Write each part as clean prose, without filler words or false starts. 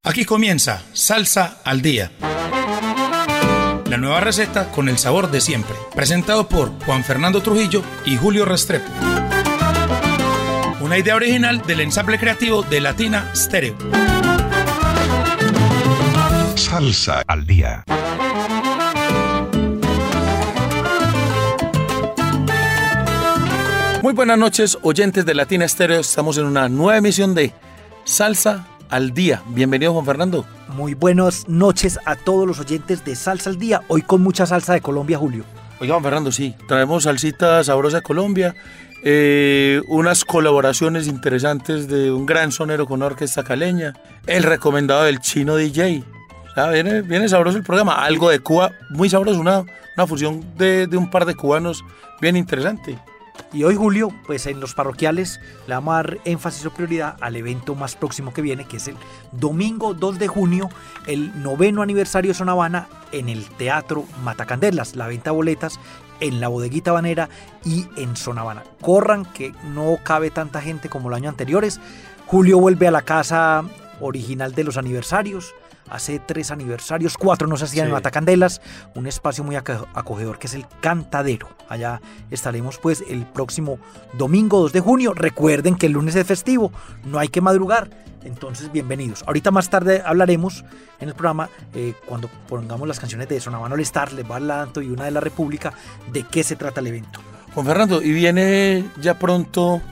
Aquí comienza Salsa al Día. La nueva receta con el sabor de siempre. Presentado por Juan Fernando Trujillo y Julio Restrepo. Una idea original del ensamble creativo de Latina Stereo. Salsa al Día. Muy buenas noches, oyentes de Latina Stereo. Estamos en una nueva emisión de Salsa al Día. Bienvenido, Juan Fernando. Muy buenas noches a todos los oyentes de Salsa al Día. Hoy con mucha salsa de Colombia, Julio. Oiga, Juan Fernando, sí, traemos salsita sabrosa de Colombia, unas colaboraciones interesantes de un gran sonero con una orquesta caleña, el recomendado del Chino DJ. O sea, viene sabroso el programa, algo de Cuba, muy sabroso, una fusión de un par de cubanos bien interesante. Y hoy, Julio, pues en los parroquiales le vamos a dar énfasis o prioridad al evento más próximo que viene, que es el domingo 2 de junio, el 9º aniversario de Son Habana en el Teatro Matacandelas. La venta de boletas en la Bodeguita Habanera y en Son Habana. Corran, que no cabe tanta gente como los años anteriores. Julio vuelve a la casa original de los aniversarios. Hace 3 aniversarios, 4 no se hacían en Matacandelas, un espacio muy acogedor que es el Cantadero. Allá estaremos pues el próximo domingo 2 de junio. Recuerden que el lunes es festivo, no hay que madrugar, entonces bienvenidos. Ahorita más tarde hablaremos en el programa, cuando pongamos las canciones de Son Habana All Star, Les va el Adelanto y una de la República, de qué se trata el evento. Juan Fernando, y viene ya pronto...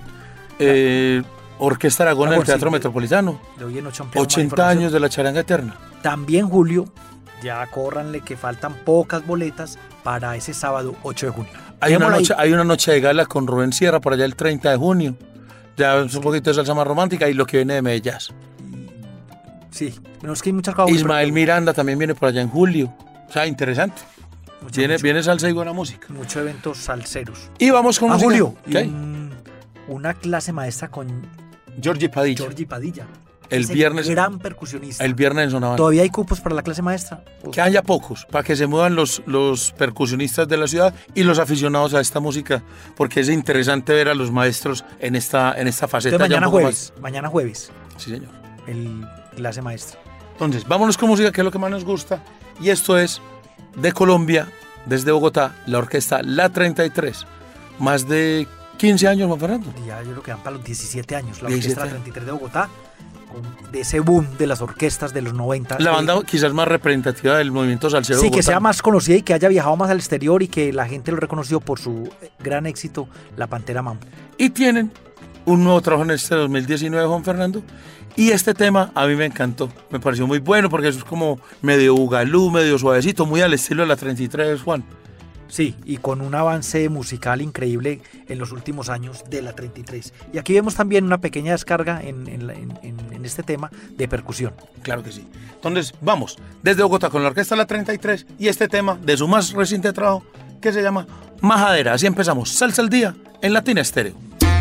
Orquesta Aragón en el Teatro Metropolitano. Le doy en 80 años de la charanga eterna. También, Julio, ya córranle que faltan pocas boletas para ese sábado 8 de junio. Hay una noche de gala con Rubén Sierra por allá el 30 de junio. Ya es un poquito de salsa más romántica y lo que viene de Medellín. Sí, pero es que hay muchas cosas. Ismael Miranda también viene por allá en julio. O sea, interesante. Viene salsa y buena música. Muchos eventos salseros. Y vamos con música. Julio, una clase maestra con... Jorge Padilla. El viernes. Gran percusionista. El viernes en Son Habana. ¿Todavía hay cupos para la clase maestra? Que haya pocos, para que se muevan los percusionistas de la ciudad y los aficionados a esta música, porque es interesante ver a los maestros en esta faceta. Entonces, mañana jueves. Sí, señor. El clase maestra. Entonces, vámonos con música, que es lo que más nos gusta. Y esto es de Colombia, desde Bogotá, la orquesta La 33. Más de 15 años, Juan Fernando. Ya yo creo que van para los 17 años. La orquesta 33 de Bogotá, de ese boom de las orquestas de los 90. La banda quizás más representativa del movimiento salsero. Sí, que sea más conocida y que haya viajado más al exterior y que la gente lo reconoció por su gran éxito, La Pantera Mambo. Y tienen un nuevo trabajo en este 2019, Juan Fernando. Y este tema a mí me encantó, me pareció muy bueno porque eso es como medio bugalú, medio suavecito, muy al estilo de la 33, Juan. Sí, y con un avance musical increíble en los últimos años de la 33. Y aquí vemos también una pequeña descarga en este tema de percusión. Claro que sí. Entonces, vamos, desde Bogotá con la orquesta La 33 y este tema de su más reciente trabajo que se llama Majadera. Así empezamos, Salsa al Día en Latina Stereo.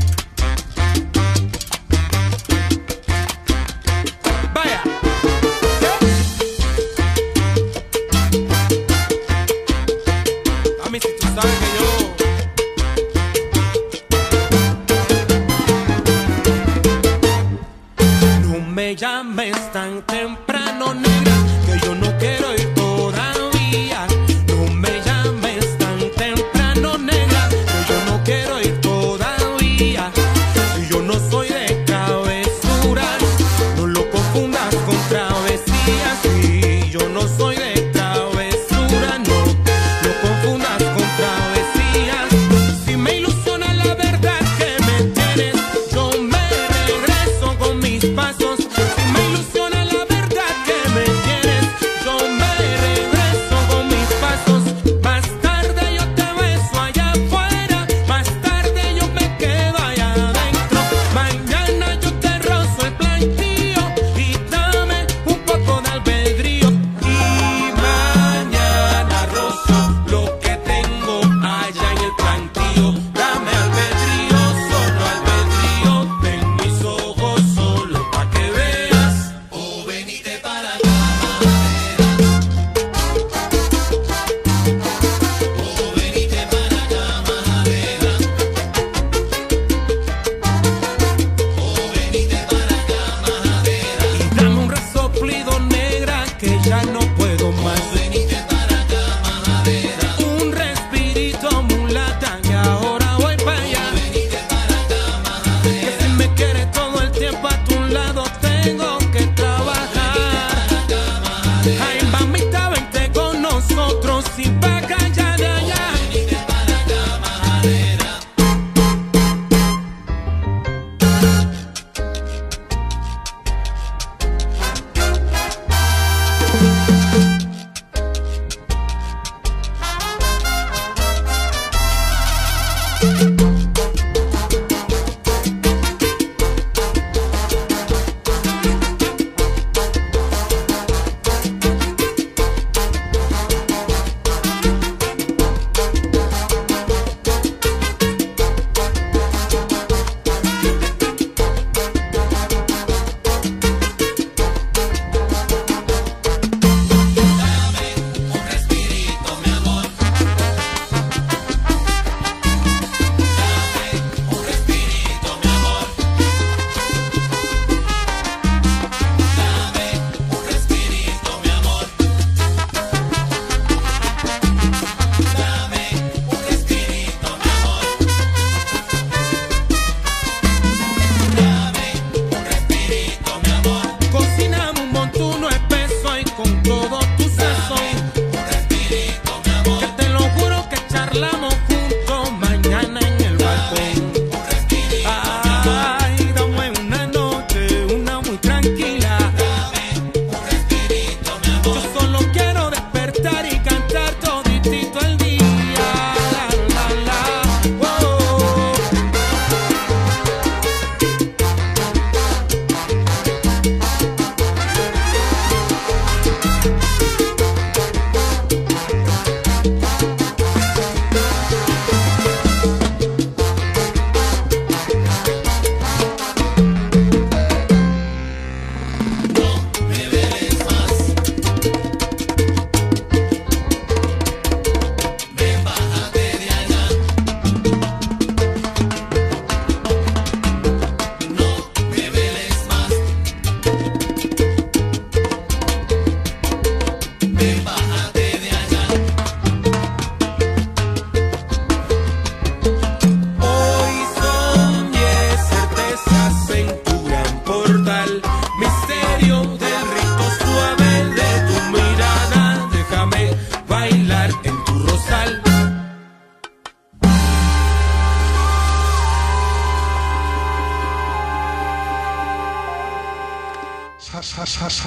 Me llames tan temprano, negra, que yo no quiero ir todavía. No me llames tan temprano, negra, que yo no quiero ir todavía. Yo no soy de travesuras, no lo confundas con travesías. Sí, yo no soy de travesuras, no lo confundas con travesías. Si me ilusiona la verdad que me tienes, yo me regreso con mis pasos. Me ilusiona la verdad que me tienes, yo me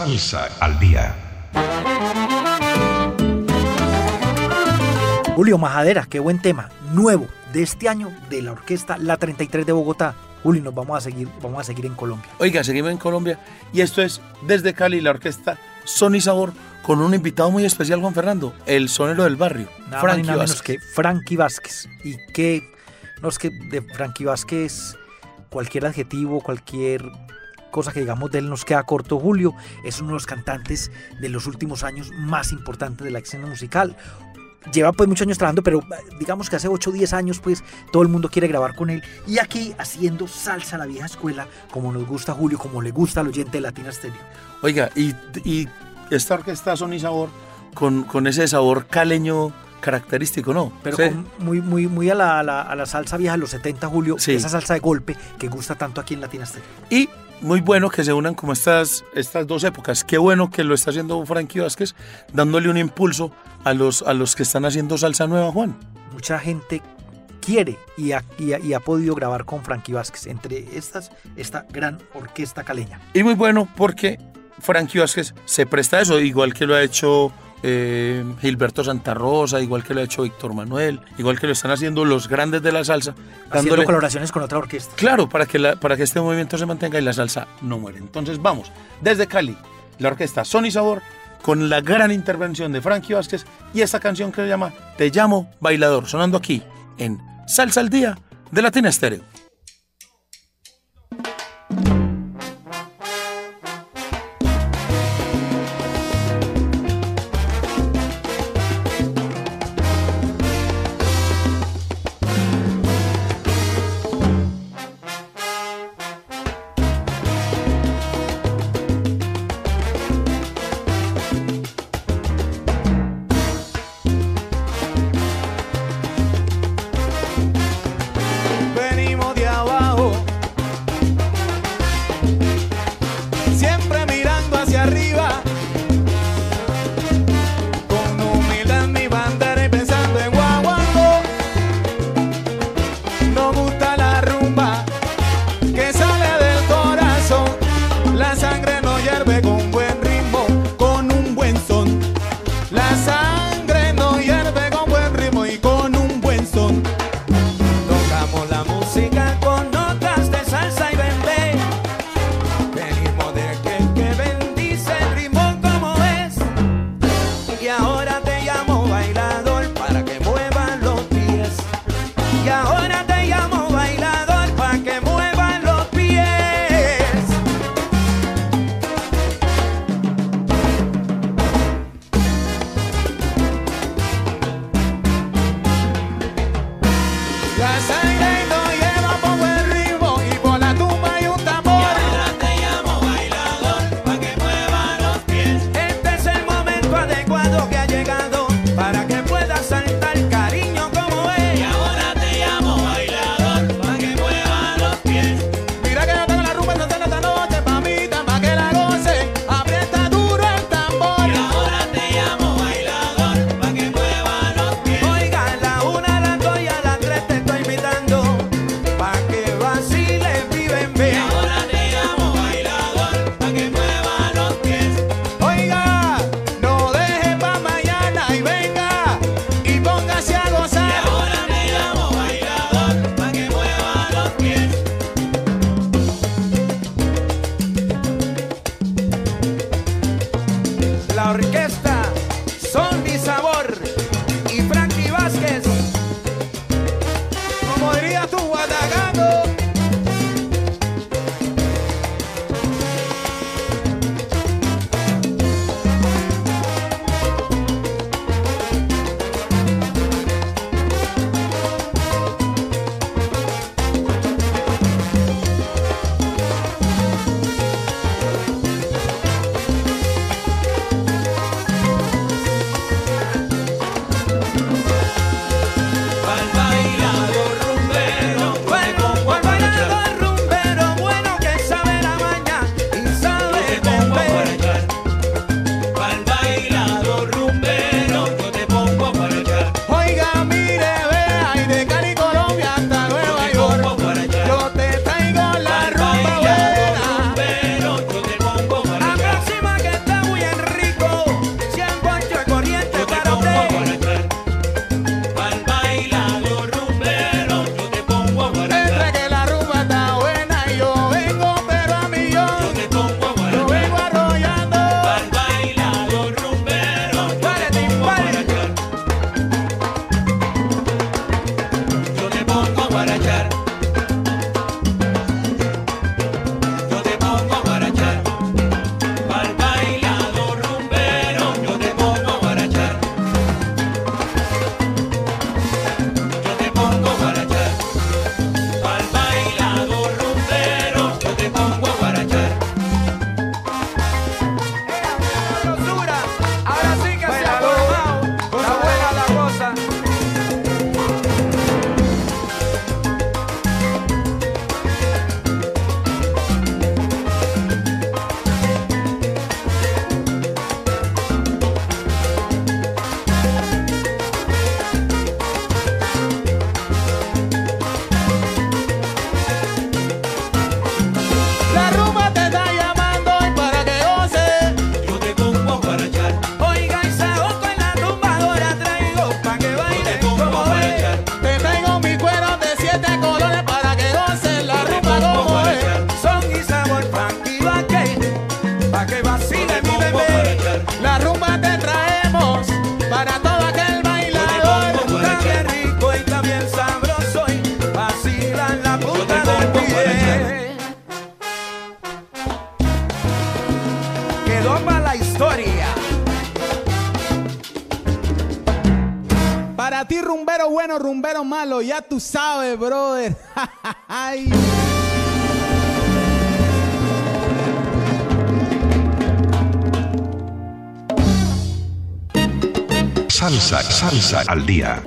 Salsa al día. Julio Majadera, qué buen tema, nuevo de este año de la orquesta La 33 de Bogotá. Julio, nos vamos a seguir en Colombia. Oiga, seguimos en Colombia y esto es desde Cali, la orquesta Son y Sabor, con un invitado muy especial, Juan Fernando, el sonero del barrio, Nada más y nada menos que Frankie Vázquez. Y que, no es que de Frankie Vázquez, cualquier adjetivo, cualquier cosa que digamos de él nos queda corto. Julio es uno de los cantantes de los últimos años más importantes de la escena musical. Lleva pues muchos años trabajando, pero digamos que hace 8 o 10 años pues todo el mundo quiere grabar con él. Y aquí haciendo salsa a la vieja escuela, como nos gusta a Julio, como le gusta al oyente de Latina Stereo. Oiga, y esta orquesta Son y Sabor, con ese sabor caleño característico, ¿no? Pero sí, con muy a la salsa vieja de los 70, Julio, sí, esa salsa de golpe que gusta tanto aquí en Latina Stereo. Y muy bueno que se unan como estas dos épocas. Qué bueno que lo está haciendo Frankie Vázquez, dándole un impulso a los que están haciendo salsa nueva, Juan. Mucha gente quiere y ha podido grabar con Frankie Vázquez, entre esta gran orquesta caleña. Y muy bueno porque Frankie Vázquez se presta a eso, igual que lo ha hecho Gilberto Santa Rosa, igual que lo ha hecho Víctor Manuel, igual que lo están haciendo los grandes de la salsa, haciendo colaboraciones con otra orquesta. Claro, para que este movimiento se mantenga y la salsa no muere. Entonces vamos, desde Cali, la orquesta Son y Sabor, con la gran intervención de Frankie Vázquez y esta canción que se llama Te llamo bailador, sonando aquí en Salsa al Día de Latina Stereo. Venimos de abajo, siempre mirando hacia arriba, con humildad en mi bandera y pensando en guaguancó. Nos gusta la rumba que sale del corazón, la sangre nos hierve con buen ritmo, con un buen son. La sangre nos hierve con buen ritmo y con un buen son. Tocamos la música con notas de salsa y bembé. Venimos de aquel que bendice el ritmo como es. Y ahora te llamo bailador para que muevan los pies. Y ahora te llamo bailador para que muevan los pies. La sangre nos lleva por buen ritmo y por la tumba hay un tambor. Y ahora te llamo bailador para que mueva los pies. Este es el momento adecuado que ha llegado para que puedas saltar, cariño, como es. Y ahora te llamo bailador para que mueva los pies. Mira que yo tengo la rumba esta noche, mamita, pa' que la goce. Aprieta duro el tambor. Y ahora te llamo bailador para que mueva los pies. Oiga, a la 1, a las 2 y a las 3 te estoy invitando pa' que vaciles, viven bien. Y ahora te llamo bailador pa' que mueva los pies. Oiga, no deje pa' mañana y venga y póngase a gozar. Y ahora te llamo bailador pa' que mueva los pies. La orquesta Son y Sabor y Frankie Vázquez. Como dirías tú, Guatacando. historia. Para ti, rumbero bueno, rumbero malo, ya tú sabes, brother. Ay. Salsa al día.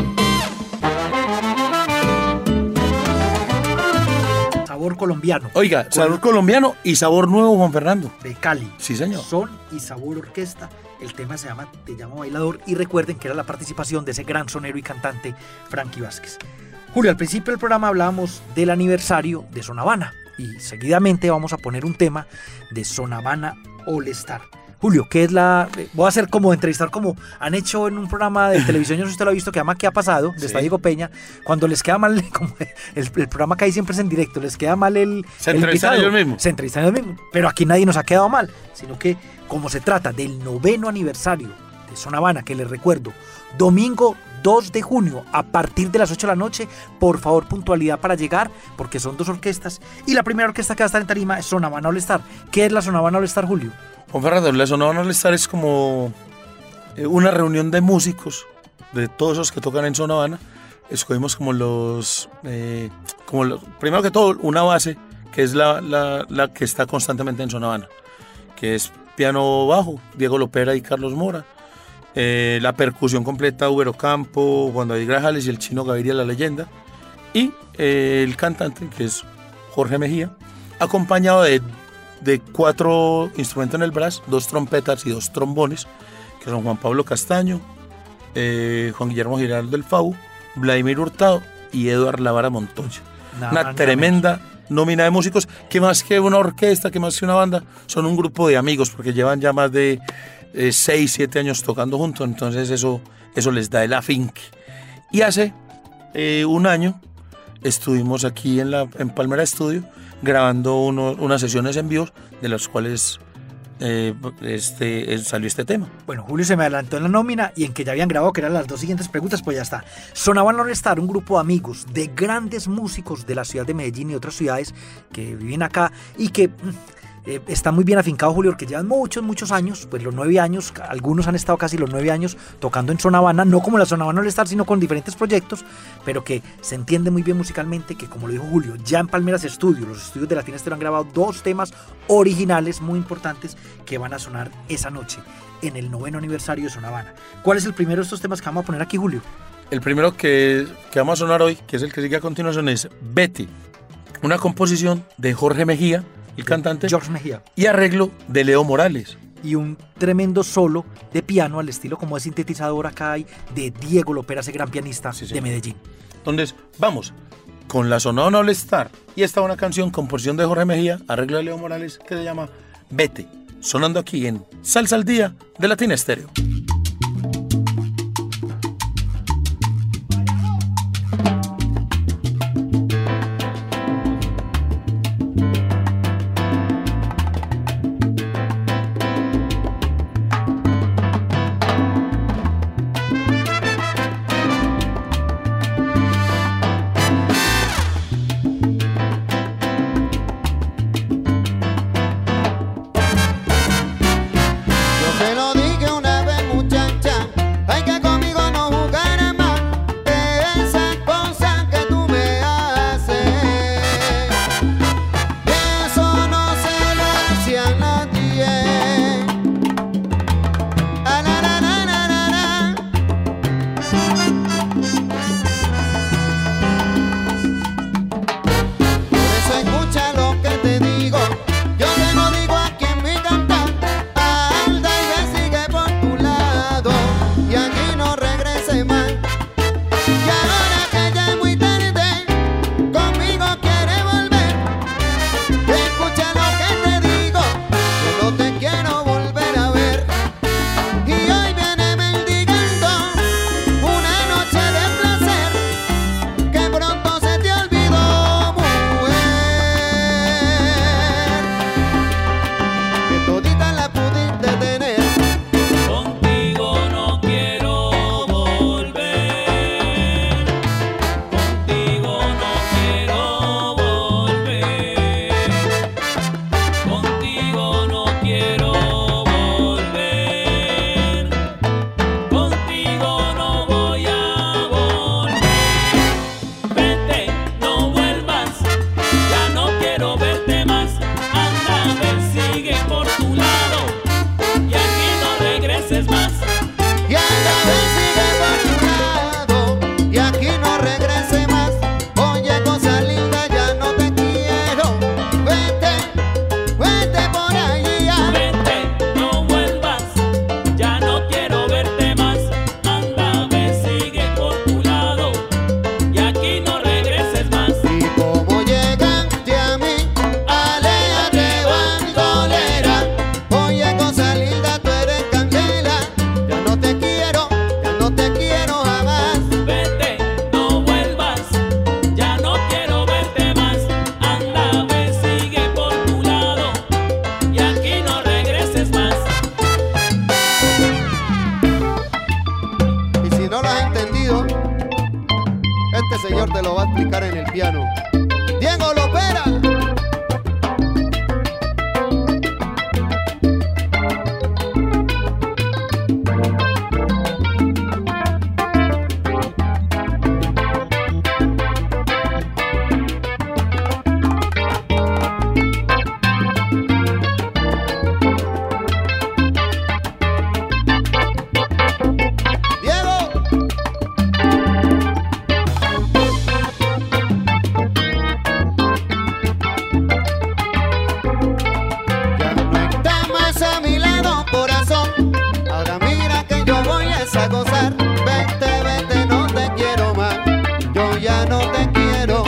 Sabor colombiano. Oiga, sabor colombiano y sabor nuevo, Juan Fernando. De Cali. Sí, señor. Son y sabor orquesta. El tema se llama Te llamo bailador y recuerden que era la participación de ese gran sonero y cantante Frankie Vázquez. Julio, al principio del programa hablábamos del aniversario de Son Habana y seguidamente vamos a poner un tema de Son Habana All Star. Julio, ¿qué es la...? Voy a hacer como entrevistar como han hecho en un programa de televisión, yo no sé si usted lo ha visto, que llama ¿Qué ha pasado? De está Diego Peña. Cuando les queda mal, como el programa que hay siempre es en directo, les queda mal se entrevistan ellos mismos. Se entrevistan ellos mismos. Pero aquí nadie nos ha quedado mal, sino que como se trata del 9º aniversario de Son Habana, que les recuerdo, domingo 2 de junio a partir de las 8 de la noche, por favor puntualidad para llegar, porque son 2 orquestas, y la primera orquesta que va a estar en tarima es Son Habana All Star. ¿Qué es la Son Habana All Star, Julio? Juan Fernando, la Son Habana All Star es como una reunión de músicos, de todos esos que tocan en Son Habana. Escogimos primero que todo, una base, que es la que está constantemente en Son Habana, que es piano bajo, Diego Lopera y Carlos Mora, la percusión completa, Hugo Campo, Juan David Grajales y el chino Gaviria La Leyenda, y el cantante, que es Jorge Mejía, acompañado de 4 instrumentos en el brass, 2 trompetas y 2 trombones, que son Juan Pablo Castaño, Juan Guillermo Giraldo del FAU, Vladimir Hurtado y Eduard Lavara Montoya. Una tremenda nómina de músicos, que más que una orquesta, que más que una banda, son un grupo de amigos, porque llevan ya más de 6, 7 años tocando juntos, entonces eso les da el afinque. Y hace un año estuvimos aquí en Palmera Estudio grabando unas sesiones en vivo, de las cuales salió este tema. Bueno, Julio se me adelantó en la nómina y en que ya habían grabado, que eran las 2 siguientes preguntas, pues ya está. Son Habana All Star, un grupo de amigos, de grandes músicos de la ciudad de Medellín y otras ciudades que viven acá y que está muy bien afincado, Julio, porque llevan muchos años, pues los 9 años, algunos han estado casi los 9 años tocando en Son Habana, no como la Son Habana All Star, sino con diferentes proyectos, pero que se entiende muy bien musicalmente, que como lo dijo Julio, ya en Palmeras Estudio, los estudios de Latina Estéreo han grabado 2 temas originales muy importantes que van a sonar esa noche en el 9º aniversario de Son Habana. ¿Cuál es el primero de estos temas que vamos a poner aquí, Julio? El primero que vamos a sonar hoy, que es el que sigue a continuación, es Betty, una composición de Jorge Mejía, el cantante, George Mejía, y arreglo de Leo Morales. Y un tremendo solo de piano al estilo como de sintetizador acá hay de Diego Lopera, ese gran pianista de Medellín. Entonces, vamos con la Son Habana All Star. Y esta una canción, composición de Jorge Mejía, arreglo de Leo Morales, que se llama Vete, sonando aquí en Salsa al Día de Latina Estéreo. Te lo dije una vez, muchacha, ay que conmigo no jugarás más de esas cosas que tú me haces. Eso no se lo hacía a nadie. Ah, na, na, na, na, na, na. Por eso escucha lo que te digo. Yo te lo digo aquí en mi cantar. Alda y ve, sigue Víctor te lo va a explicar en el piano. Diego Lopera. A gozar, vete, vete, no te quiero más, yo ya no te quiero.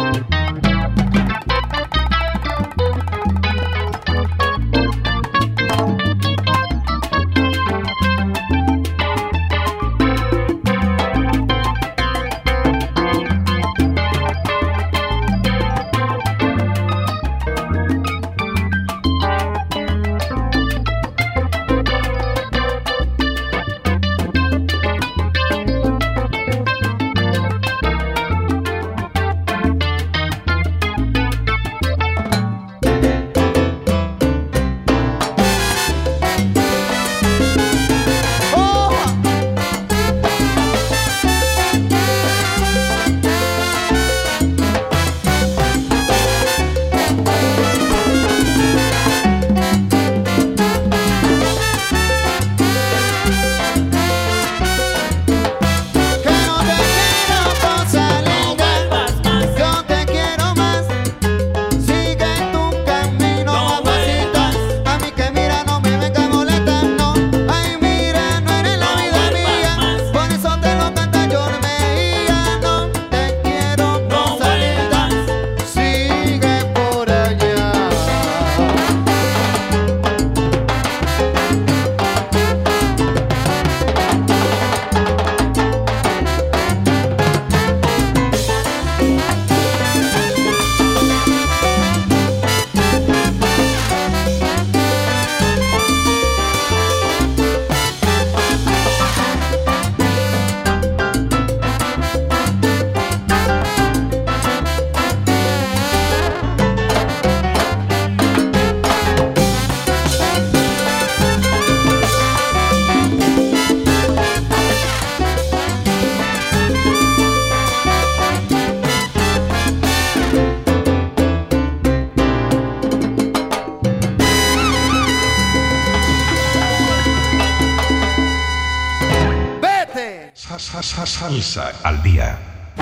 Salsa al día.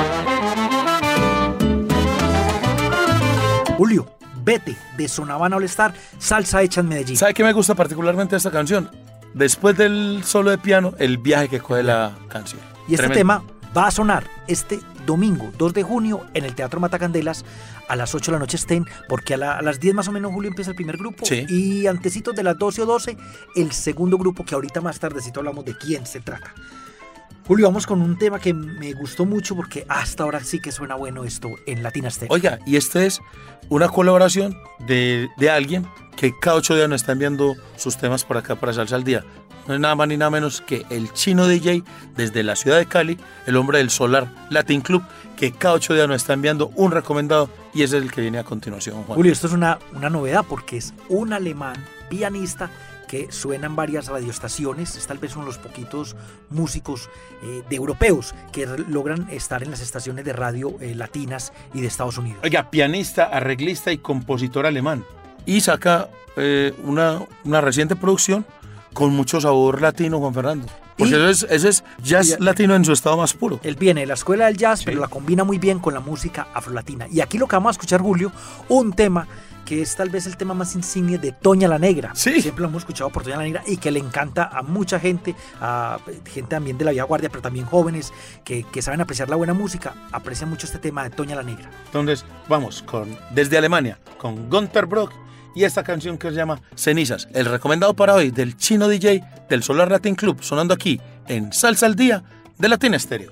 Julio, vete de Sonavana All Star, salsa hecha en Medellín. ¿Sabe qué me gusta particularmente de esta canción? Después del solo de piano, el viaje que coge la canción. Y este Tremendo. tema va a sonar este domingo 2 de junio en el Teatro Matacandelas a las 8 de la noche estén, porque a las 10 más o menos, Julio, empieza el primer grupo. Sí. Y antecitos de las 12 o 12 el segundo grupo, que ahorita más tardecito hablamos de quién se trata. Julio, vamos con un tema que me gustó mucho porque hasta ahora sí que suena bueno esto en Latina Stereo. Oiga, y esta es una colaboración de alguien que cada 8 días nos está enviando sus temas por acá para Salsa al Día. No es nada más ni nada menos que el Chino DJ desde la ciudad de Cali, el hombre del Solar Latin Club, que cada 8 días nos está enviando un recomendado y ese es el que viene a continuación, Juan. Julio, esto es una novedad porque es un alemán pianista que suena en varias radioestaciones, es tal vez uno de los poquitos músicos de europeos que logran estar en las estaciones de radio latinas y de Estados Unidos. Oiga, pianista, arreglista y compositor alemán. Y saca una reciente producción con mucho sabor latino, Juan Fernando. Porque eso es jazz latino en su estado más puro. Él viene de la escuela del jazz, Sí. pero la combina muy bien con la música afrolatina. Y aquí lo que vamos a escuchar, Julio, un tema que es tal vez el tema más insigne de Toña la Negra. Sí. Siempre lo hemos escuchado por Toña la Negra y que le encanta a mucha gente, a gente también de la vieja guardia, pero también jóvenes que saben apreciar la buena música, aprecian mucho este tema de Toña la Negra. Entonces, vamos desde Alemania con Gunther Brock y esta canción que se llama Cenizas, el recomendado para hoy del Chino DJ del Solar Latin Club, sonando aquí en Salsa al Día de Latina Stereo.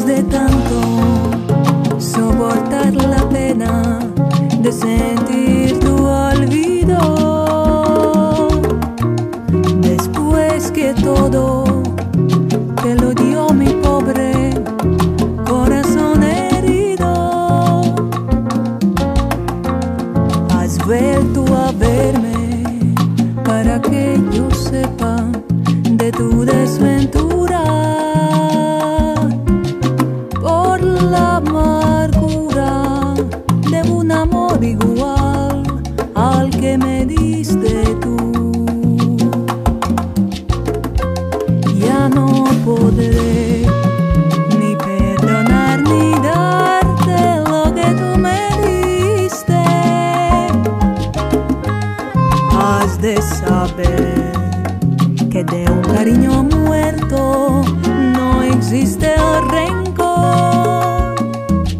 de tanto soportar la pena de sentir tu olvido, después que todo te lo dio mi pobre corazón herido, has vuelto a verme para que yo sepa de tu desventura, por la amargura de un amor igual al que me diste tú. Ya no podré ni perdonar ni darte lo que tú me diste. Has de saber que de un cariño muerto no existe el rencor.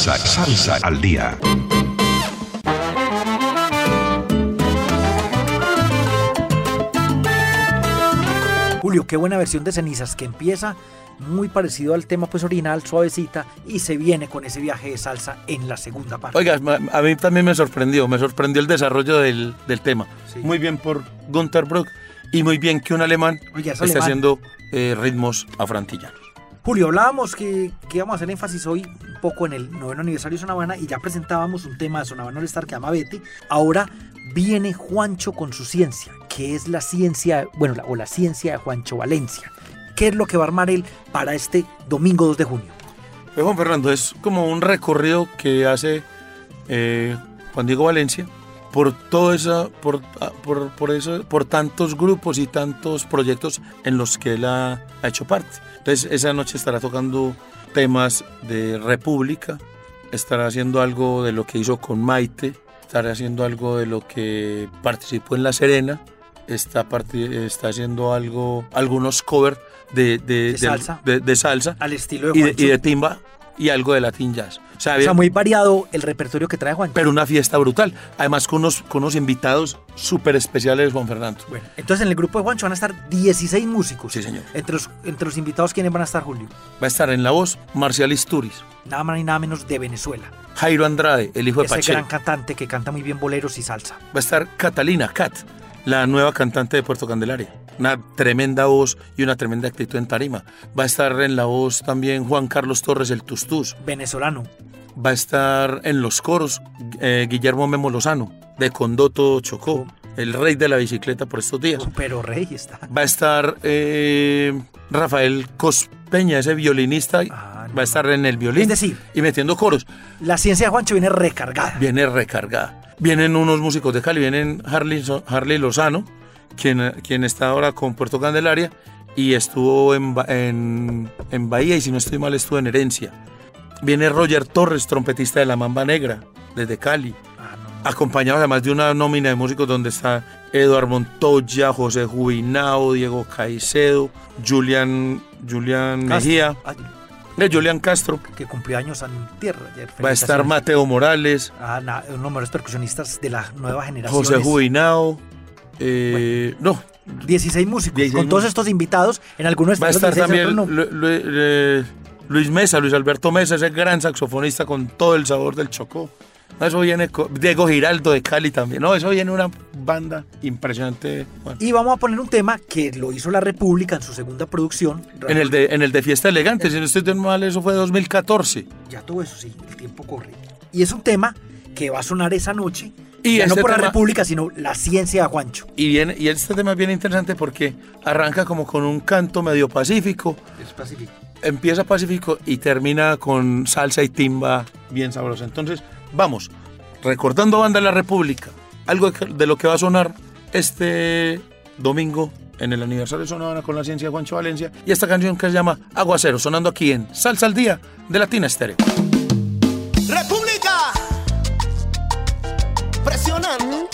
Salsa al día. Julio, qué buena versión de Cenizas, que empieza muy parecido al tema pues original, suavecita, y se viene con ese viaje de salsa en la segunda parte. Oiga, a mí también me sorprendió el desarrollo del tema. Sí. Muy bien por Günter Bruck y muy bien que un alemán Oiga, es esté alemán. haciendo ritmos afrantillanos. Julio, hablábamos que íbamos a hacer énfasis hoy un poco en el 9º aniversario de Sonavana y ya presentábamos un tema de Sonavana All Star que llama Vete. Ahora viene Juancho con su ciencia, que es la ciencia, la ciencia de Juancho Valencia. ¿Qué es lo que va a armar él para este domingo 2 de junio? Juan Fernando, es como un recorrido que hace Juan Diego Valencia por todo eso, por tantos grupos y tantos proyectos en los que él ha hecho parte. Entonces esa noche estará tocando temas de República, estará haciendo algo de lo que hizo con Maite, estará haciendo algo de lo que participó en La Serena, está haciendo algunos covers de salsa al estilo de y Juancho. de timba y algo de Latin Jazz. O sea, Muy variado el repertorio que trae Juancho. pero una fiesta brutal. Además con unos invitados súper especiales, Juan Fernando. Bueno, entonces en el grupo de Juancho van a estar 16 músicos. Sí, señor. Entre los invitados, ¿quiénes van a estar, Julio? Va a estar en la voz Marcial Isturiz, Nada más ni nada menos de Venezuela. Jairo Andrade, el hijo de Ese Pacheco. gran cantante que canta muy bien boleros y salsa. Va a estar Catalina Cat, la nueva cantante de Puerto Candelaria. Una tremenda voz y una tremenda actitud en tarima. Va a estar en la voz también Juan Carlos Torres, el Tustús. Venezolano. Va a estar en los coros Guillermo Memo Lozano, de Condoto, Chocó, el rey de la bicicleta por estos días. Pero rey está. Va a estar Rafael Cospeña, ese violinista, va a estar en el violín. Es decir, y metiendo coros. La ciencia de Juancho viene recargada. Viene recargada. Vienen unos músicos de Cali, vienen Harley Lozano, quien está ahora con Puerto Candelaria y estuvo en Bahía, y si no estoy mal estuvo en Herencia. Viene Roger Torres, trompetista de La Mamba Negra, desde Cali, acompañado además de una nómina de músicos donde está Eduardo Montoya, José Jubinao, Diego Caicedo, Julián Mejía, Julián Castro. Que cumplió años en tierra ayer. Va a estar Mateo Morales. Uno de los percusionistas de la nueva generación. José Jubinao. 16 músicos. Con todos estos invitados, en algunos va a estar también Luis Alberto Mesa, ese gran saxofonista con todo el sabor del Chocó. Eso viene Diego Giraldo de Cali también. Eso viene una banda impresionante. Bueno. Y vamos a poner un tema que lo hizo La República en su segunda producción. En el de Fiesta Elegante, si no estoy mal, eso fue 2014. Ya todo eso, sí, el tiempo corre. Y es un tema que va a sonar esa noche. Y ya no por tema, La República, sino La Ciencia de Juancho. Y este tema es bien interesante porque arranca como con un canto medio pacífico. Es pacífico. Empieza pacífico y termina con salsa y timba bien sabrosa. Entonces, vamos, recordando Banda de la República, algo de lo que va a sonar este domingo en el aniversario de Sonavana con la ciencia de Juancho Valencia, y esta canción que se llama Aguacero, sonando aquí en Salsa al Día de Latina Estéreo. República, presionando.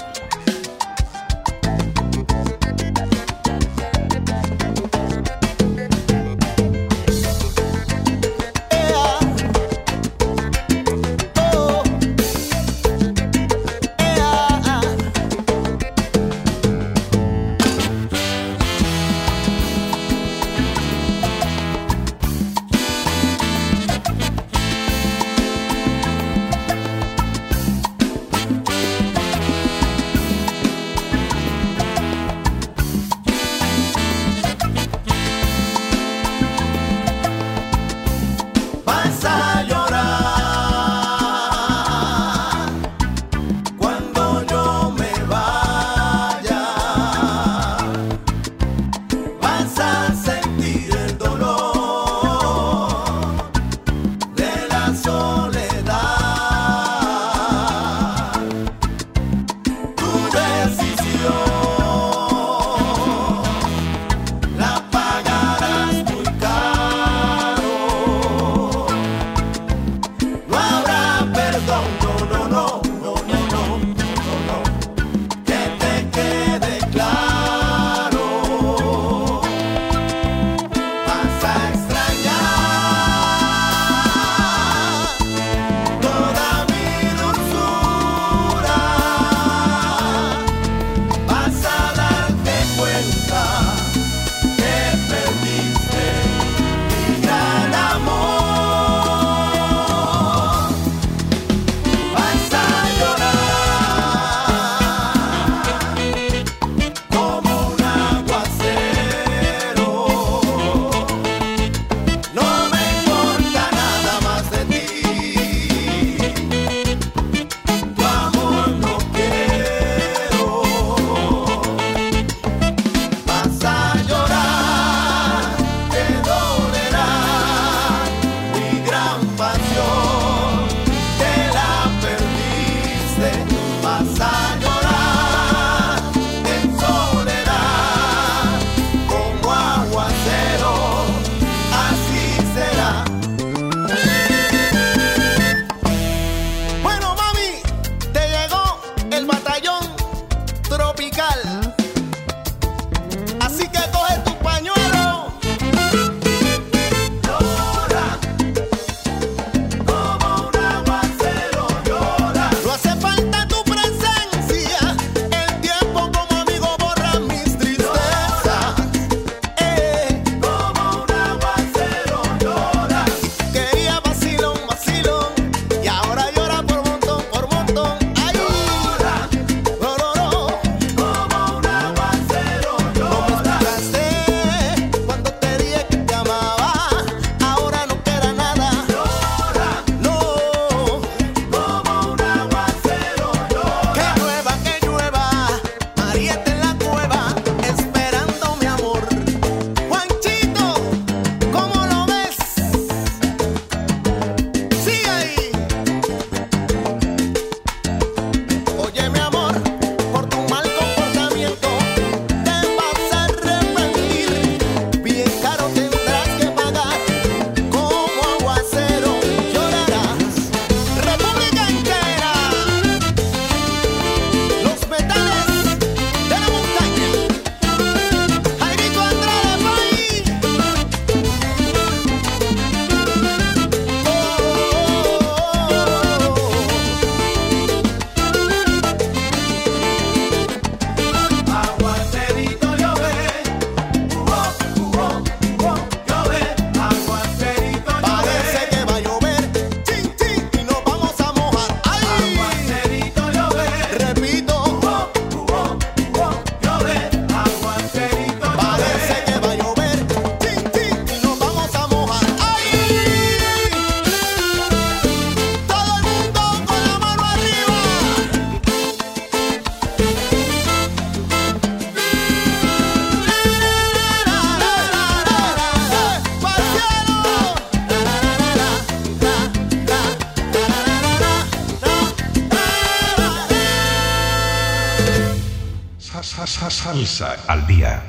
Salsa al día.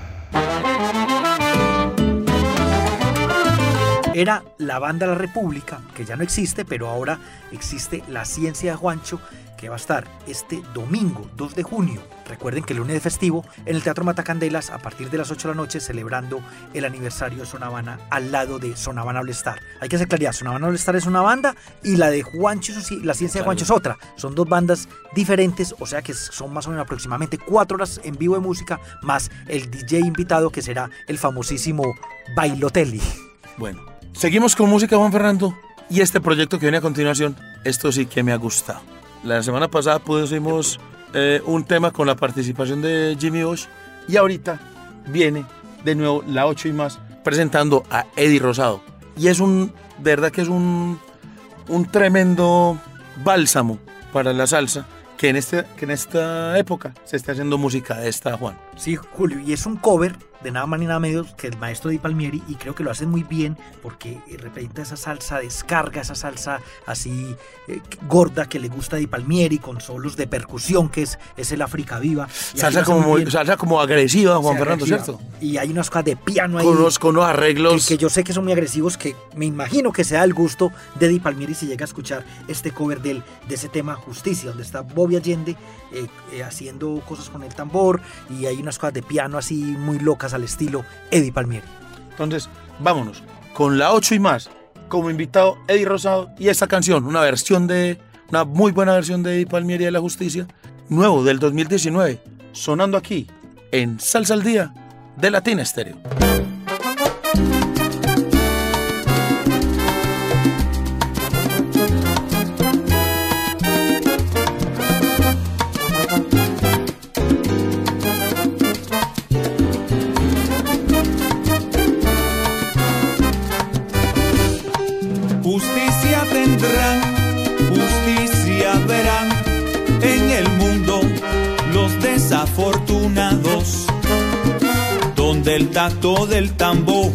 Era la banda La República, que ya no existe, pero ahora existe La Ciencia de Juancho, que va a estar este domingo 2 de junio. Recuerden que el lunes de festivo en el Teatro Matacandelas a partir de las 8 de la noche, celebrando el aniversario de Son Habana al lado de Son Habana All Star. Hay que hacer claridad, Son Habana All Star es una banda y la de Juancho, La Ciencia de Juancho es otra. Son dos bandas diferentes, o sea que son más o menos aproximadamente 4 horas en vivo de música, más el DJ invitado que será el famosísimo Bailotelli. Bueno, seguimos con música, Juan Fernando, y este proyecto que viene a continuación, esto sí que me ha gustado. La semana pasada pusimos un tema con la participación de Jimmy Bosch y ahorita viene de nuevo la 8 y más presentando a Eddie Rosado. Y es de verdad que es un tremendo bálsamo para la salsa que en esta época se está haciendo música de esta, Juan. Sí, Julio, y es un cover de nada más ni nada menos que el maestro Di Palmieri, y creo que lo hacen muy bien porque representa esa salsa descarga, esa salsa así gorda que le gusta a Di Palmieri, con solos de percusión, que es el África Viva. Salsa como agresiva, Juan Fernando, ¿cierto? Y hay unas cosas de piano ahí. Con los arreglos. Que yo sé que son muy agresivos, que me imagino que sea el gusto de Di Palmieri si llega a escuchar este cover de ese tema Justicia, donde está Bobby Allende haciendo cosas con el tambor, y hay unas cosas de piano así muy locas al estilo Eddie Palmieri. Entonces, vámonos con la 8 y más, como invitado Eddie Rosado, y esta canción, una muy buena versión de Eddie Palmieri de La Justicia, nuevo del 2019, sonando aquí en Salsa al Día de Latina Estéreo. Justicia tendrán, justicia verán en el mundo los desafortunados, donde el tacto del tambor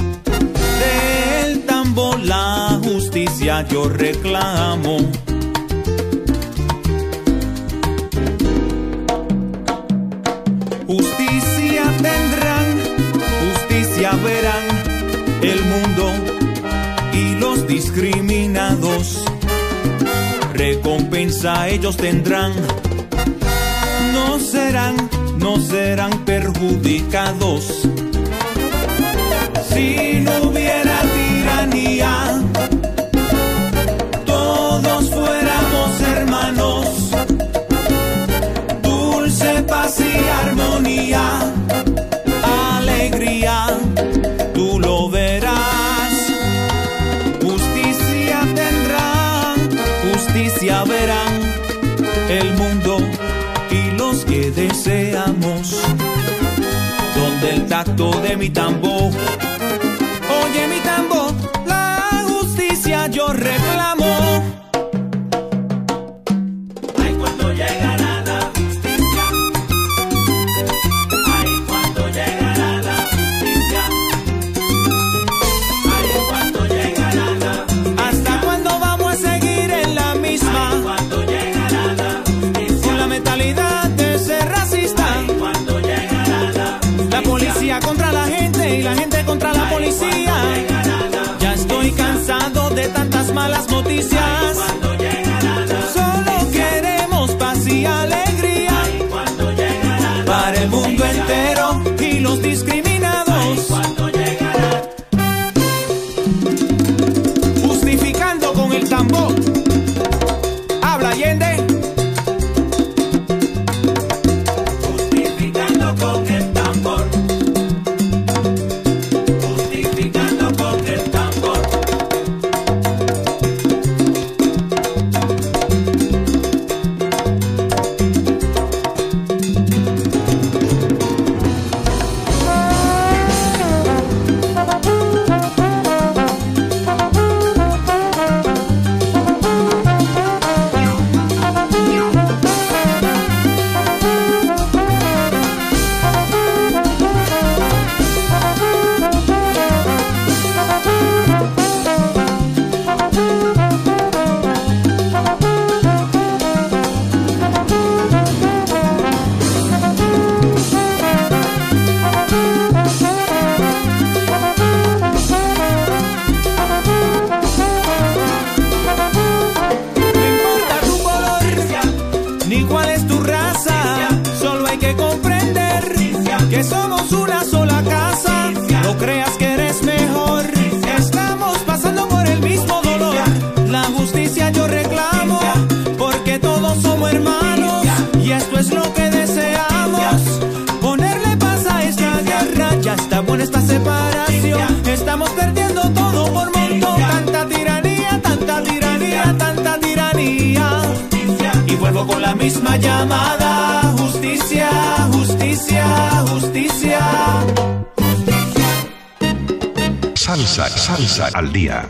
la justicia yo reclamo. Justicia tendrán, justicia verán el mundo y los discriminados, recompensa ellos tendrán, no serán perjudicados. Si no hubiera tiranía, todos fuéramos hermanos, dulce paz y armonía, alegría, tú lo verás. Justicia tendrán, justicia verán el mundo y los que deseamos, donde el tacto de mi tambor, oye mi tambor, la justicia yo reclamo. Ay, cuando llegará la justicia, ay, cuando llegará la justicia, ay, cuando llegará la, ¿hasta cuándo vamos a seguir en la misma? Ay, cuando llegará la justicia, con la mentalidad de ser racista. Ay, cuando llegará la policía contra la gente y la gente contra la policía. Ya estoy cansado de tantas malas noticias. Solo queremos paz y alegría para el mundo entero y los discriminados. Justificando con el tambor, habla Allende. Justificando con el tambor. Justificando con el tambor. eso es lo que deseamos. Ponerle paz a esta guerra, ya está buena esta separación. Estamos perdiendo todo por montón. Tanta tiranía, tanta tiranía, tanta tiranía. Y vuelvo con la misma llamada. Justicia, justicia, justicia. Salsa al día.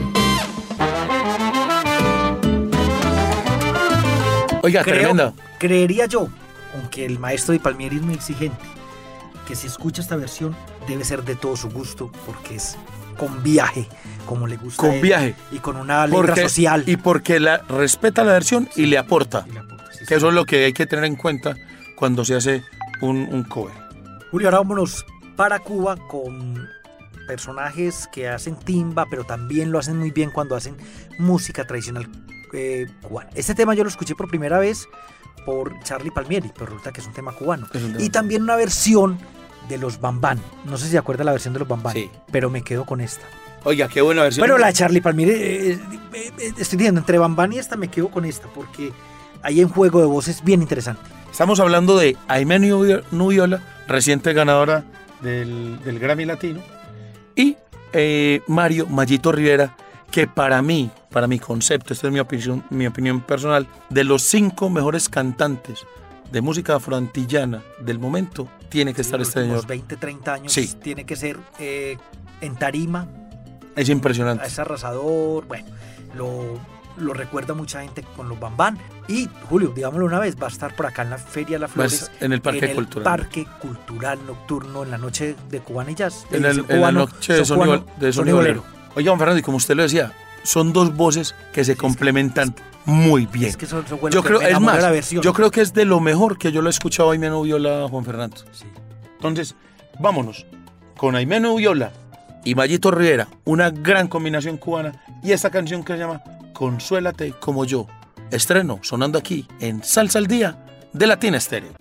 Oiga, tremenda. Creería yo, aunque el maestro de Palmieri es muy exigente, que si escucha esta versión debe ser de todo su gusto, porque es con viaje, como le gusta Con a él, viaje. y con una letra social. Y porque respeta la versión y le aporta. Y le aporta, sí, Que sí. eso es lo que hay que tener en cuenta cuando se hace un cover. Julio, ahora vámonos para Cuba con personajes que hacen timba, pero también lo hacen muy bien cuando hacen música tradicional cubana. Este tema yo lo escuché por primera vez por Charlie Palmieri, pero resulta que es un tema cubano. Es un tema Y también una versión de los Bambán. No sé si se acuerda la versión de los Bambán, Sí. pero me quedo con esta. Oiga, qué buena versión. Pero la de Charlie Palmieri, estoy diciendo, entre Bambán y esta me quedo con esta, porque hay un juego de voces bien interesante. Estamos hablando de Aimé Nubiola, reciente ganadora del Grammy Latino, y Mario Mayito Rivera, que para mi concepto, esta es mi opinión personal, de los 5 mejores cantantes de música afroantillana del momento, tiene que estar Los este últimos señor. 20, 30 años Sí. tiene que ser en tarima, Es impresionante. es arrasador, bueno, lo recuerda mucha gente con los Bambán. Y Julio, digámoslo una vez, va a estar por acá en la Feria de las Flores, En el Parque Cultural. Parque Cultural Nocturno, en la noche de Cubana y Jazz. En la noche de Sony Bolero. Oiga, don Fernando, y como usted lo decía, son dos voces que se complementan muy bien. Es que eso fue lo Yo que creo, me es enamoró de más, la versión. yo creo que es de lo mejor que yo lo he escuchado a Aimé Nubiola, Juan Fernando. Sí. Entonces, vámonos con Aimé Nubiola y Mayito Rivera, una gran combinación cubana, y esta canción que se llama Consuélate como yo. Estreno sonando aquí en Salsa al Día de Latina Estéreo.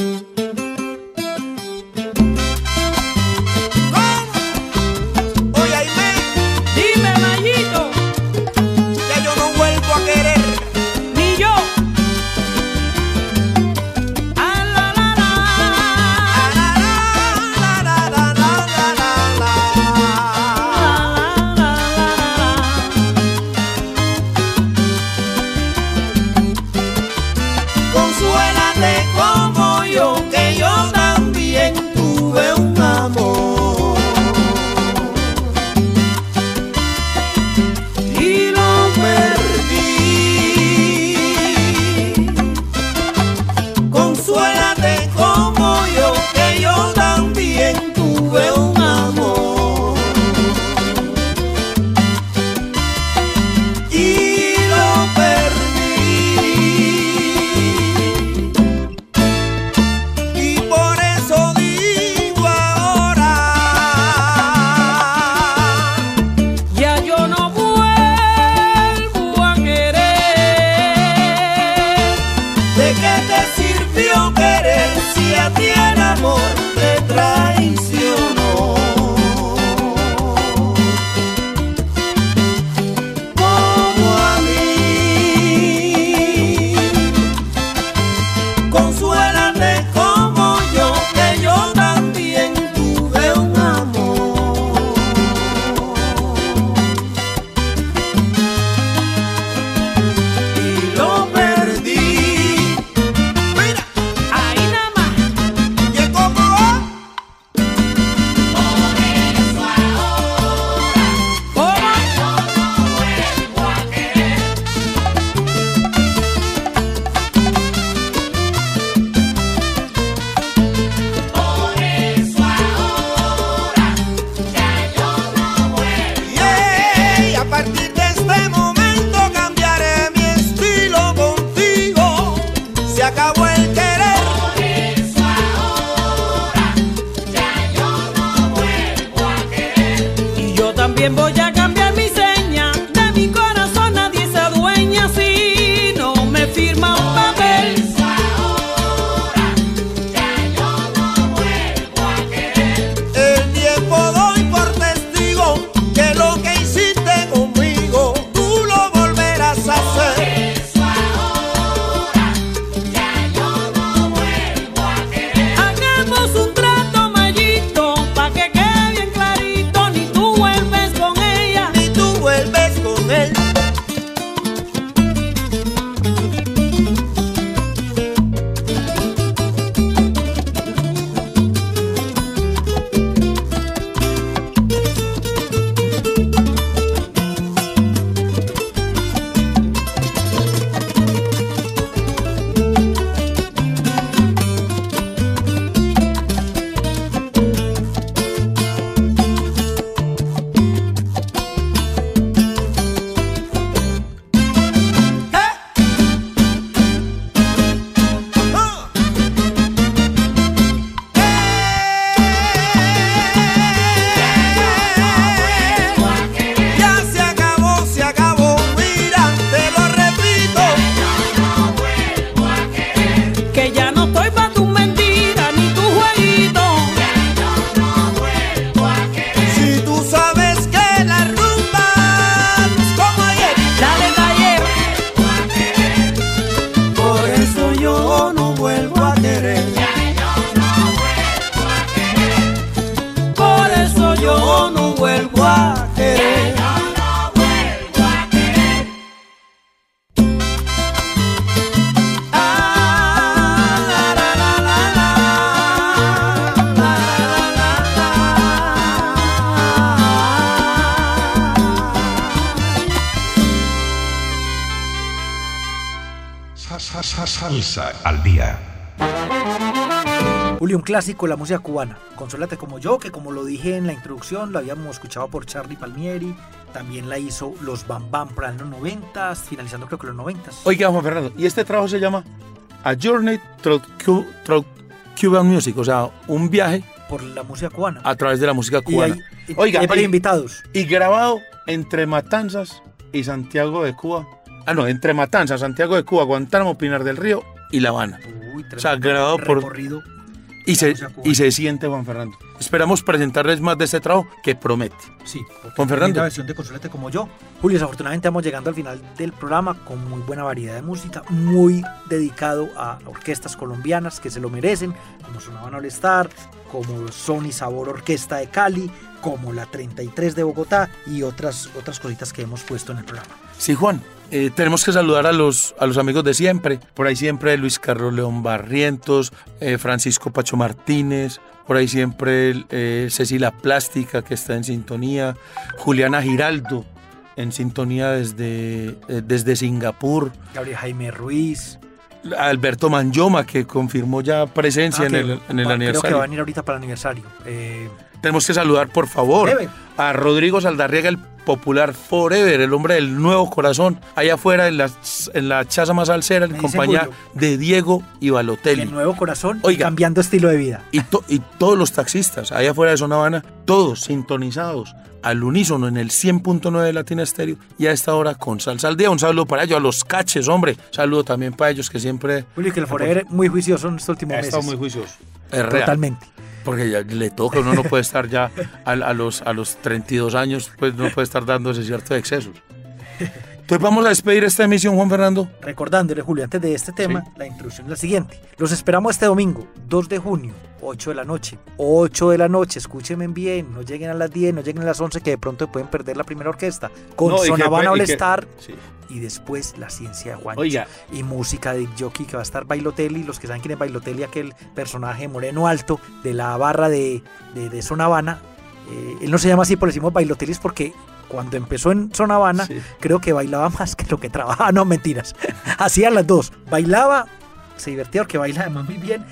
Oye, Aimé, Dime, Mayito, ya yo no vuelvo a querer. ni yo. Ah, la, la, Consuélate como yo, que yo también tuve un amor y lo perdí. Consuélate como yo, que yo también tuve un amor y lo perdí. Y por eso digo ahora, ya yo no vuelvo a querer. ¿de qué te sirvió querer si a ti el amor te traicionó? Como a mí. Consuélate como yo, que yo también tuve un amor y lo perdí. Mira, Ahí nada más. y es como Salsa al día. Julio, un clásico de la música cubana, Consólate como yo, que como lo dije en la introducción, lo habíamos escuchado por Charly Palmieri, también la hizo los Bam Bam para los 90, finalizando creo que los 90. Oiga, Juan Fernando, y este trabajo se llama A Journey Through Cuban Music, o sea, un viaje por la música cubana. a través de la música cubana. Hay varios invitados. Y grabado entre Matanzas y Santiago de Cuba. Entre Matanzas, Santiago de Cuba, Guantánamo, Pinar del Río y La Habana. O sea, grabado por... recorrido. Y se siente, Juan Fernando. Esperamos presentarles más de este trabajo que promete. Sí, Juan Fernando. La versión de Consólate como yo. Julio, desafortunadamente vamos llegando al final del programa con muy buena variedad de música, muy dedicado a orquestas colombianas que se lo merecen, como Sonaban All Star, como Son y Sabor Orquesta de Cali, como la 33 de Bogotá y otras cositas que hemos puesto en el programa. Sí, Juan. Tenemos que saludar a los amigos de siempre. Por ahí siempre Luis Carlos León Barrientos, Francisco Pacho Martínez, por ahí siempre Cecilia Plástica, que está en sintonía, Juliana Giraldo, en sintonía desde Singapur, Gabriel Jaime Ruiz, Alberto Manyoma, que confirmó ya presencia en el aniversario. Creo que va a venir ahorita para el aniversario. Tenemos que saludar, por favor, a Rodrigo Saldarriaga, el popular Forever, el hombre del nuevo corazón, allá afuera en la chaza más salsera, en compañía de Diego y Balotelli. El nuevo corazón, cambiando estilo de vida. Y todos los taxistas, allá afuera de Zona Habana, todos sintonizados al unísono en el 100.9 de Latina Estéreo y a esta hora con Salsa al Día. Un saludo para ellos, a los caches, hombre. Saludo también para ellos que siempre... Julio, que el Forever muy juicioso en estos últimos meses. Ha estado muy juicioso. Es real. Totalmente. Porque ya le toca, uno no puede estar ya a los 32 años, pues no puede estar dando ese cierto de excesos. Entonces vamos a despedir esta emisión, Juan Fernando. Recordándole, Julio, antes de este tema, la introducción es la siguiente. Los esperamos este domingo, 2 de junio, 8 de la noche. 8 de la noche, escúchenme bien, no lleguen a las 10, no lleguen a las 11, que de pronto pueden perder la primera orquesta. Con Sonaban All Star. Y después La Ciencia de Juancho. Oiga. Y música de jockey, que va a estar Bailotelli. Los que saben quién es Bailotelli, aquel personaje moreno alto de la barra de Zona Habana. Él no se llama así, por decimos Bailotelli, es porque cuando empezó en Zona Habana, creo que bailaba más que lo que trabajaba. No, mentiras. Hacía las dos. Bailaba, se divertía porque baila además muy bien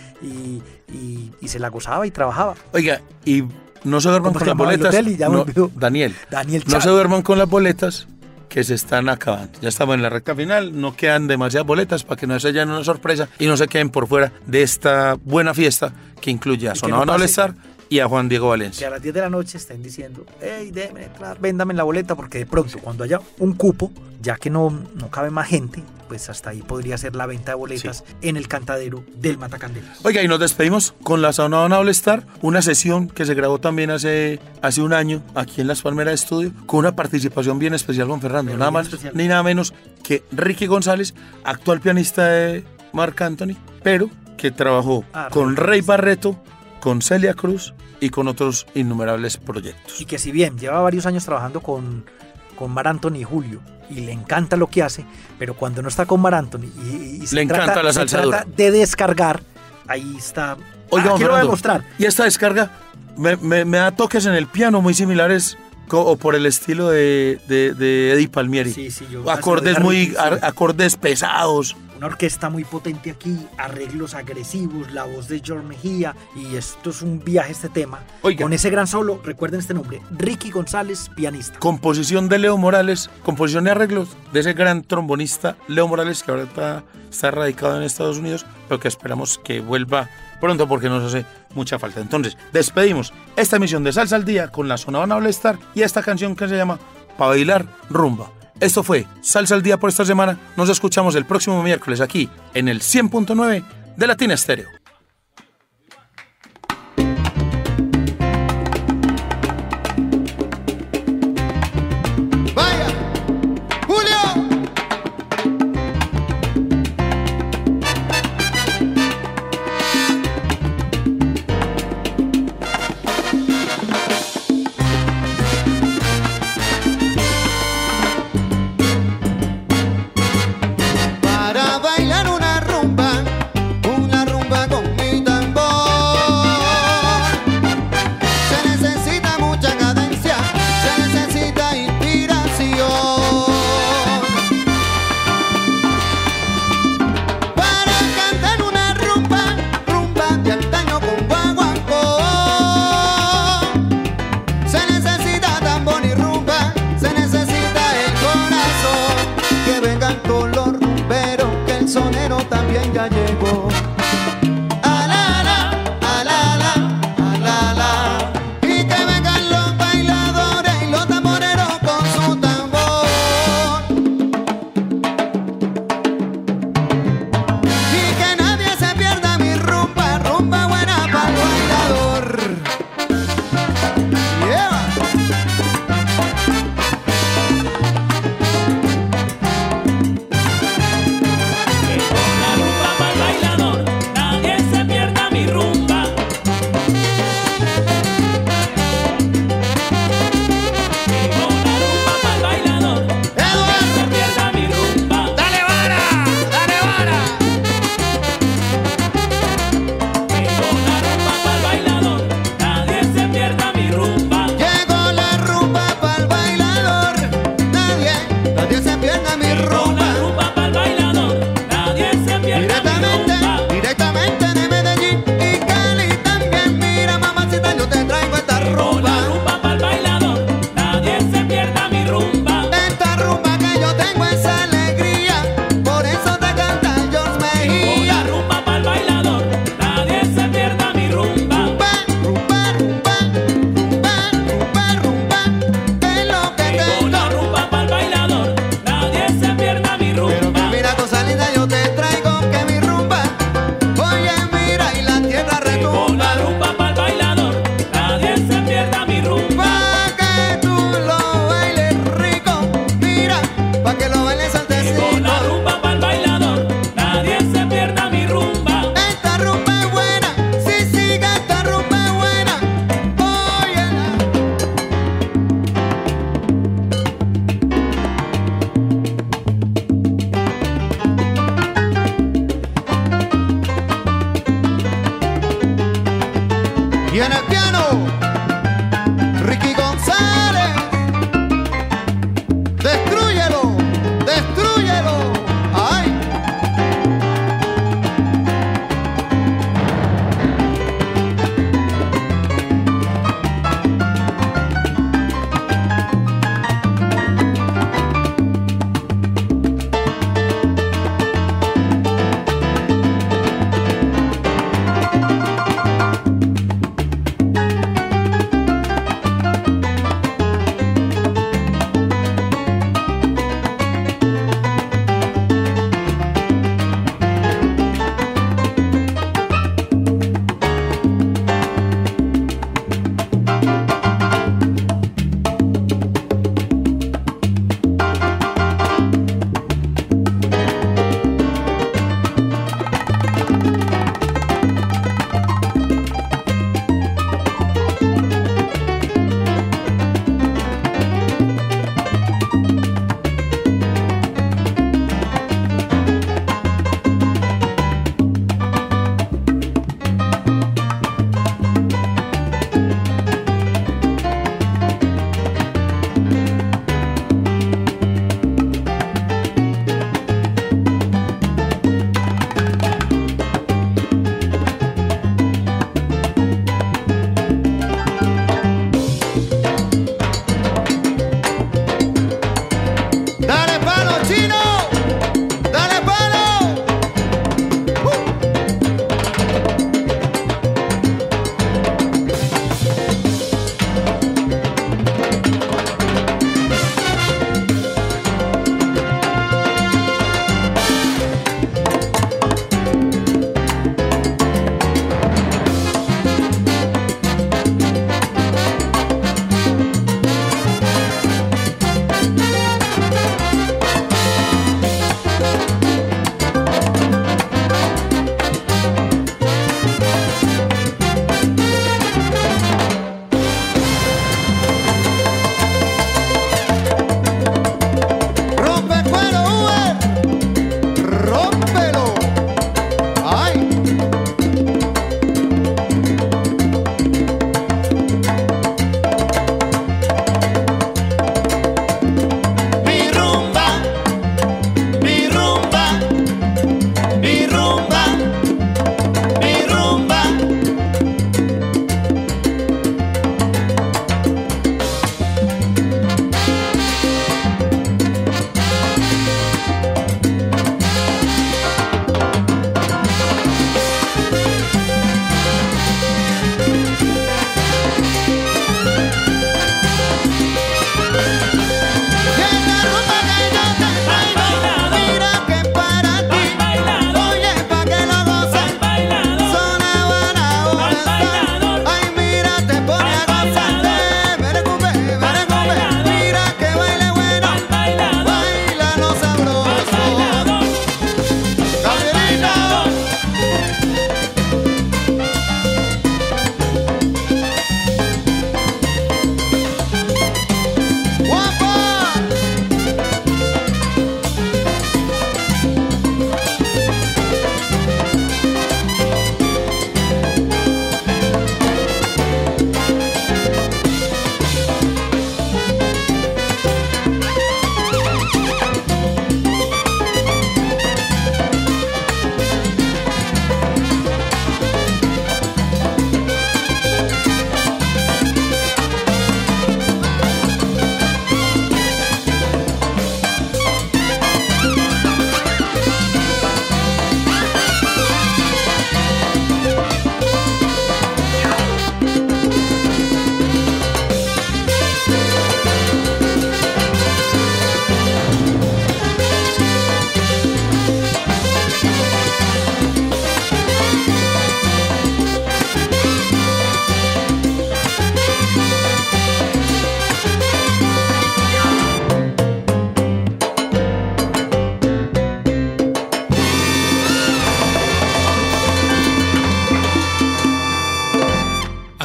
y se la gozaba y trabajaba. Oiga, y no se duerman con las boletas. Daniel. No se duerman con las boletas, que se están acabando. Ya estamos en la recta final, no quedan demasiadas boletas para que no se llenen una sorpresa y no se queden por fuera de esta buena fiesta que incluye a Sonaban All Star y a Juan Diego Valencia. Que a las 10 de la noche estén diciendo, hey, déjeme entrar, véndame la boleta, porque de pronto cuando haya un cupo, ya que no cabe más gente, pues hasta ahí podría ser la venta de boletas en el cantadero del Matacandelas. Oiga, y nos despedimos con la Sonaban All Star, una sesión que se grabó también hace un año aquí en Las Palmeras Estudio, con una participación bien especial con Fernando, nada más ni nada menos que Ricky González, actual pianista de Marc Anthony, pero que trabajó con Rey Barreto, con Celia Cruz y con otros innumerables proyectos. Y que si bien lleva varios años trabajando con Mar Anthony y Julio, y le encanta lo que hace, pero cuando no está con Mar Anthony y se encanta la salsa dura, trata de descargar, ahí está. Oiga, quiero demostrar. Y esta descarga me da toques en el piano muy similares o por el estilo de Eddie Palmieri. Sí, acordes pesados. Una orquesta muy potente aquí, arreglos agresivos, la voz de George Mejía, y esto es un viaje este tema. Oiga. Con ese gran solo, recuerden este nombre, Ricky González, pianista. Composición de Leo Morales, composición y arreglos de ese gran trombonista Leo Morales, que ahora está radicado en Estados Unidos, pero que esperamos que vuelva pronto porque nos hace mucha falta. Entonces, despedimos esta emisión de Salsa al Día con la Sonaban All Star y esta canción que se llama Pa' Bailar Rumba. Esto fue Salsa al Día por esta semana. Nos escuchamos el próximo miércoles aquí en el 100.9 de Latina Estéreo. Vaya, Julio. Para bailar una rumba ya llegó. Alala, alala, alala. Y que vengan los bailadores y los tamboreros con su tambor. Y que nadie se pierda mi rumba, rumba buena para el bailador. Yeah. La rumba pa'l bailador, nadie se pierda mi rumba. Llegó la rumba pa'l bailador, nadie se pierda mi rumba. ¡Dale vara! ¡Dale vara! Llegó la rumba pa'l bailador, nadie se pierda mi rumba. Llegó la rumba pa'l bailador. Nadie se pierda mi Llegó rumba. la rumba pa'l bailador, nadie se pierda mi rumba. Directamente de Medellín y Cali también. Mira, mamacita, yo te traigo esta Llegó la rumba. rumba pa'l bailador, nadie se pierda mi rumba. Esta rumba que yo tengo es alegría. Por eso te canta George Llegó la Mejía. rumba pa'l bailador, nadie se pierda mi rumba. Rumba, rumba, rumba, rumba, rumba, rumba. Es lo que Llegó tengo. la rumba pa'l bailador, nadie se pierda mi Pero rumba. que mira, cosa linda, yo te traigo que mi rumba. Oye, mira, y la tierra Llegó retumba. la rumba pa'l bailador, nadie se pierda mi rumba. Pa' que tú lo bailes rico. Mira, pa' que lo bailes Llegó saltecito. la rumba pa'l bailador, nadie se pierda mi rumba. Esta rumba es buena, si sigue esta rumba es buena. Óyela. Y en el piano, Ricky González. Destrúyelo, destrúyelo. Ay.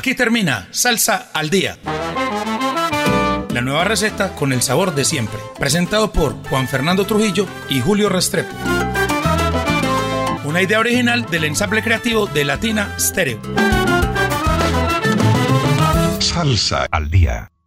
Aquí termina Salsa al Día. La nueva receta con el sabor de siempre. Presentado por Juan Fernando Trujillo y Julio Restrepo. Una idea original del ensamble creativo de Latina Stereo. Salsa al Día.